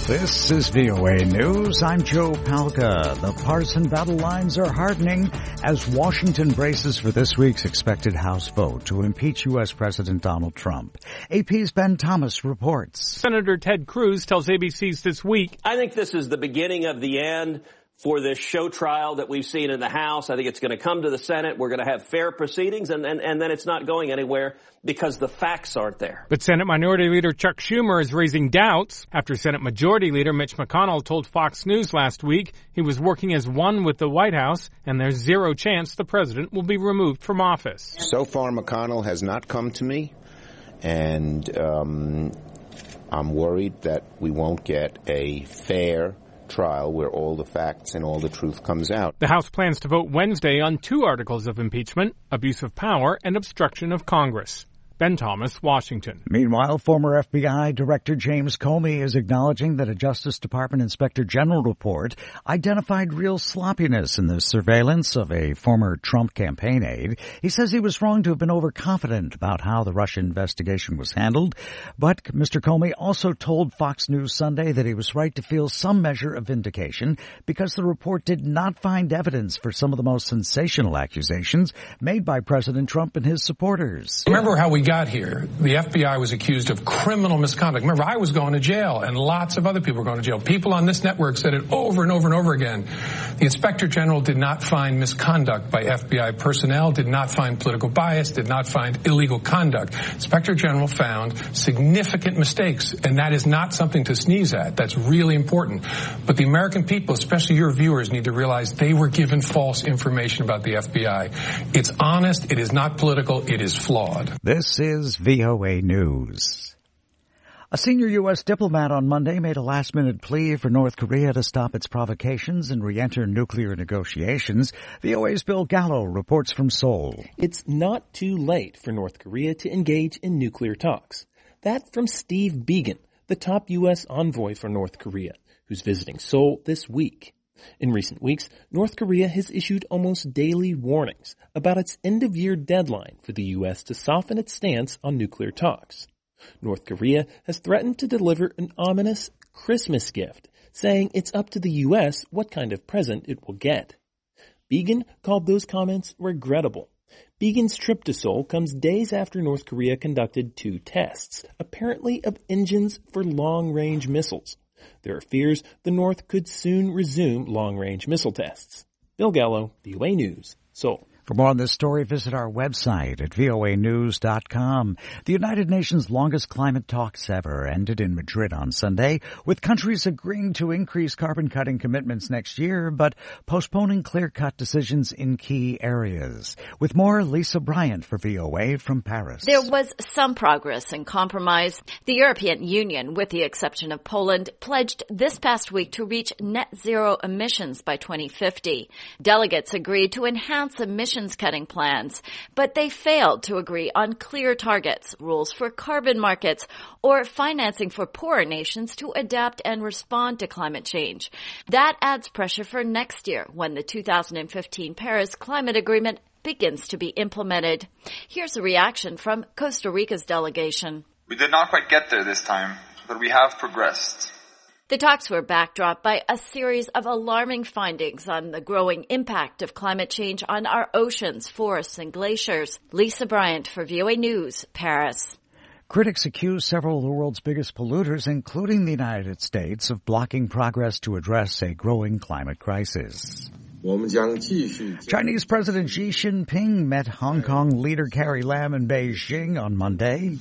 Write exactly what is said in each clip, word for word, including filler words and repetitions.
This is V O A News. I'm Joe Palca. The partisan battle lines are hardening as Washington braces for this week's expected House vote to impeach U S. President Donald Trump. A P's Ben Thomas reports. Senator Ted Cruz tells A B C's This Week, I think this is the beginning of the end for this show trial that we've seen in the House. I think it's going to come to the Senate. We're going to have fair proceedings, and, and, and then it's not going anywhere because the facts aren't there. But Senate Minority Leader Chuck Schumer is raising doubts after Senate Majority Leader Mitch McConnell told Fox News last week he was working as one with the White House, and there's zero chance the president will be removed from office. So far, McConnell has not come to me, and um, I'm worried that we won't get a fair trial where all the facts and all the truth comes out. The House plans to vote Wednesday on two articles of impeachment, abuse of power and obstruction of Congress. Ben Thomas, Washington. Meanwhile, former F B I Director James Comey is acknowledging that a Justice Department Inspector General report identified real sloppiness in the surveillance of a former Trump campaign aide. He says he was wrong to have been overconfident about how the Russia investigation was handled. But Mister Comey also told Fox News Sunday that he was right to feel some measure of vindication because the report did not find evidence for some of the most sensational accusations made by President Trump and his supporters. Remember how we got here, the F B I was accused of criminal misconduct. Remember, I was going to jail, and lots of other people were going to jail. People on this network said it over and over and over again. The Inspector General did not find misconduct by F B I personnel, did not find political bias, did not find illegal conduct. Inspector General found significant mistakes, and that is not something to sneeze at. That's really important. But the American people, especially your viewers, need to realize they were given false information about the F B I. It's honest, it is not political, it is flawed. This is V O A News. A senior U S diplomat on Monday made a last-minute plea for North Korea to stop its provocations and re-enter nuclear negotiations. V O A's Bill Gallo reports from Seoul. It's not too late for North Korea to engage in nuclear talks. That from Steve Biegun, the top U S envoy for North Korea, who's visiting Seoul this week. In recent weeks, North Korea has issued almost daily warnings about its end-of-year deadline for the U S to soften its stance on nuclear talks. North Korea has threatened to deliver an ominous Christmas gift, saying it's up to the U S what kind of present it will get. Biegun called those comments regrettable. Biegun's trip to Seoul comes days after North Korea conducted two tests, apparently of engines for long-range missiles. There are fears the North could soon resume long-range missile tests. Bill Gallo, V O A News, Seoul. For more on this story, visit our website at V O A news dot com. The United Nations' longest climate talks ever ended in Madrid on Sunday, with countries agreeing to increase carbon-cutting commitments next year, but postponing clear-cut decisions in key areas. With more, Lisa Bryant for V O A from Paris. There was some progress and compromise. The European Union, with the exception of Poland, pledged this past week to reach net zero emissions by twenty fifty. Delegates agreed to enhance emissions cutting plans, but they failed to agree on clear targets, rules for carbon markets, or financing for poorer nations to adapt and respond to climate change. That adds pressure for next year when the two thousand fifteen Paris Climate Agreement begins to be implemented. Here's a reaction from Costa Rica's delegation. We did not quite get there this time, but we have progressed. The talks were backdropped by a series of alarming findings on the growing impact of climate change on our oceans, forests, and glaciers. Lisa Bryant for V O A News, Paris. Critics accuse several of the world's biggest polluters, including the United States, of blocking progress to address a growing climate crisis. Chinese President Xi Jinping met Hong Kong leader Carrie Lam in Beijing on Monday.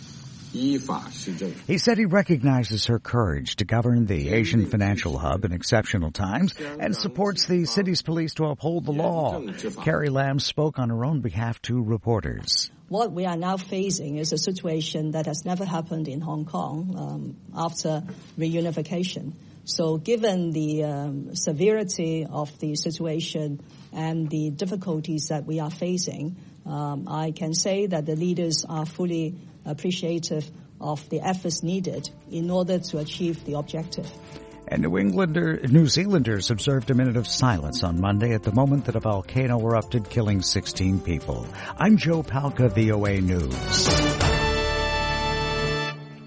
He said he recognizes her courage to govern the Asian financial hub in exceptional times and supports the city's police to uphold the law. Carrie Lam spoke on her own behalf to reporters. What we are now facing is a situation that has never happened in Hong Kong um, after reunification. So given the um, severity of the situation and the difficulties that we are facing, um, I can say that the leaders are fully appreciative of the efforts needed in order to achieve the objective. And New Englander, New Zealanders observed a minute of silence on Monday at the moment that a volcano erupted, killing sixteen people. I'm Joe Palca, V O A News.